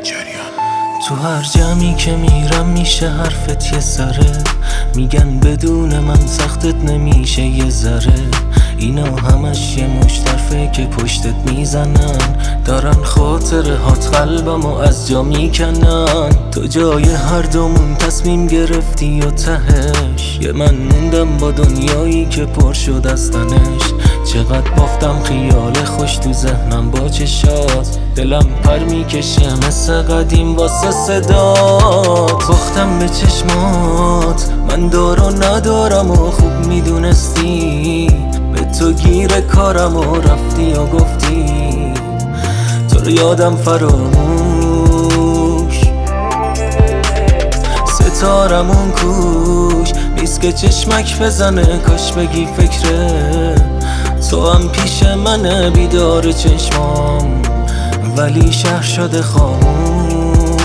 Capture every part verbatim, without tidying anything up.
قجریان. تو هر جمعی که میرم میشه حرفت یه سره، میگن بدون من سختت نمیشه یه ذره. اینا همش یه مشترفه که پشتت میزنن، دارن خاطره هات قلبمو از جا میکنن. تو جای هر دومون تصمیم گرفتی و تهش یه من موندم با دنیایی که پر شد از تنش. چقدر بافتم خیال خوش تو ذهنم با چشات، دلم پر میکشه مثل قدیم واسه صدات. باختم به چشمات من دار و ندارم و خوب میدونستی، به تو گیر کارم و رفتی و گفتی تو رو یادم فراموش. ستارمون کوش نیست که چشمک بزنه، کاش بگی فکره تو هم پیش منه بیدار چشمام، ولی شهر شده خاموش.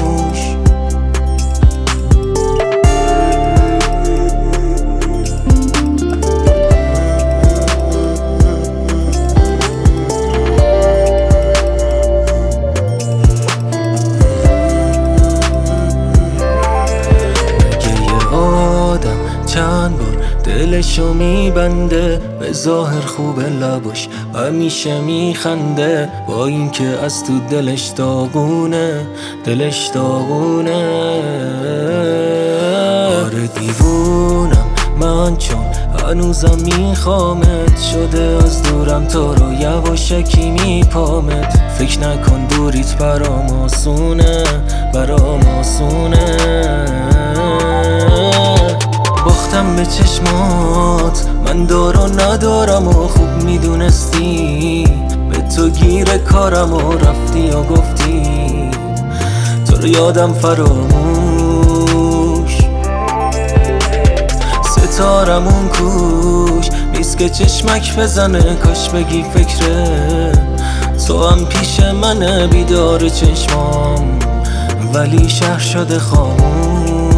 چند بار دلشو میبنده، به ظاهر خوب لباش همیشه میخنده، با اینکه از تو دلش داغونه، دلش داغونه. آره دیوونم من چون هنوزم میخوامت، شده از دورم تو رو یواشکی میپامت. فکر نکن دوریت برام آسونه، برام آسونه. باختم به چشمات من دار و ندارم و خوب میدونستی، به تو گیر کارم و رفتی و گفتی تو رو یادم فراموش. ستارمون کوش نیست که چشمک بزنه، کاش بگی فکره تو هم پیش منه بیدار چشمام، ولی شهر شده خاموش.